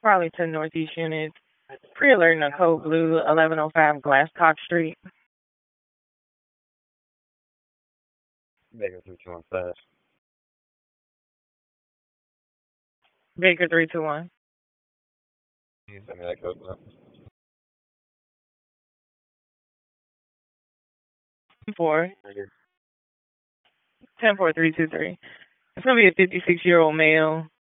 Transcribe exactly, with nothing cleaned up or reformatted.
Arlington Northeast Unit. Pre-alert in a code blue, eleven oh five Glasscock Street. Baker three two one fast. Baker three two one. Can you send me that code blue? Four. Ten four three two three. It's gonna be a fifty-six year old male.